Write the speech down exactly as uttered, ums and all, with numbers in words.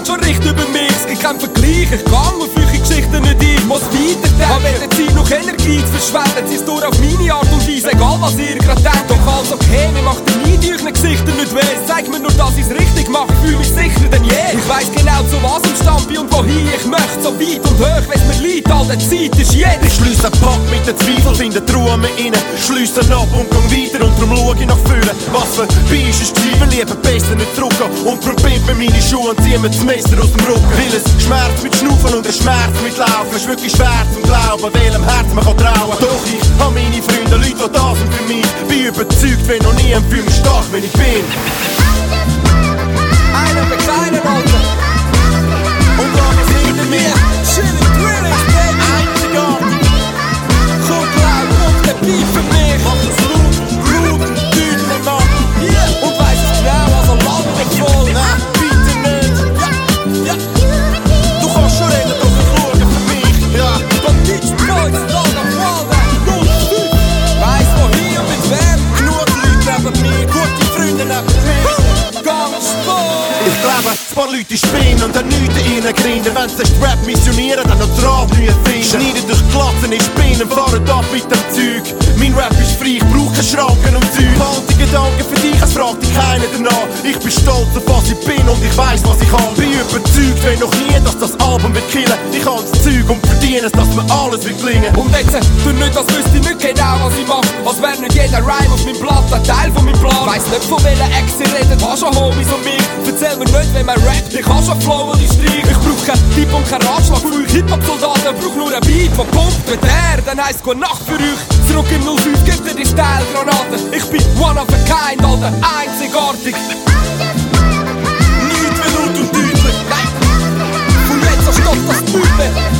haben schon Recht über mich. Es gibt keinen Vergleich, ich gang auf eure Geschichten nicht ein. Muss weiterdenken, aber wenn Zeit noch Energie zu verschwenden, sie es durch auf meine Art und Weise, egal was ihr grad denkt. Doch alles okay, mir macht die nie durch euren Gesichtern nicht weh. Zeigt mir nur, dass ich's richtig mache, ich fühle mich sicherer denn je. Ich weiss genau, zu was im Stand bin und wohin ich möchte. So weit und hoch, wenn's mir liegt, all der Zeit ist jeder. Ich schliesse einen Pakt mit den Zweifeln, finde die Ruhe mehr rein. Schliesse ab und gang weiter und darum schau ich nach vorne. Was für Bein ist ein Zweifel, lieber besser nicht zurückgehen. Und darum bind mir meine Schuhe und zieh mir das Messer aus dem Rücken. Weil es Schmerz mit Schnaufen und ein Schmerz mit Laufen ist wirklich schwer zum Glauben, welchem Herz man kann trauen. Doch ich habe meine Freunde, Leute, die da sind für mich. Bin überzeugt, wenn noch nie, und fühle mich stark, wenn ich bin. Einer der kleinen Alten und dann ist hinter mir Chilling Drilling, baby. Einzigartig. Komm klar, und der Beat für mich. Mach das laut, laut, deutlich, Mann. Yeah. Und weiss es genau, also lang nicht voll. Nein, bitte nicht. Ja, ja. Du kannst schon reden, doch ich schaue für mich. Ja. Von Beach Boys, Dog am Walden. Weiss wohin und mit wem. Genug Leute neben mir, gute Freunde neben mir. Ganz Sport. Ich glaube, ein paar Leute spinnen und dann nichts in ihnen grinden. Wenn sie den Rap missionieren, dann noch Draht neu finden. Schneiden durch Glatzen in Spinnen, fahren ab mit dem Zeug. Mein Rap ist frei, ich brauche keine Schranken und Zeug. Halte Gedanken für dich, es fragt dich keiner danach. Ich bin stolz auf was ich bin und ich weiss, was ich kann. Bin überzeugt, wenn noch nie, dass das Album wird killen. Ich habe das Zeug und verdiene es, dass mir alles wird gelingen. Und jetzt, tu nicht, als wüsste ich nicht genau, was ich mach. Als wär nicht jeder Rhyme auf meinem Blatt ein Teil von meinem Plan. Weiss nicht, von welcher Ex ihr redet, hast schon Homies und mich. Erzähl mir nicht, wenn man rappt, ich kann schon Flow und ich streich. Ich brauch keinen Tipp und keinen Ratschlag für euch Hip-Hop-Soldaten. Brauch nur einen Beat, der pumpt mit her, dann heisst gute Nacht für euch. Zurück im null fünf, gibt dir die Style-Granaten. Ich bin one of a kind, Alter, einzigartig. Nichts wie laut und deutlich. Nein, von jetzt an stoppt das nicht mehr.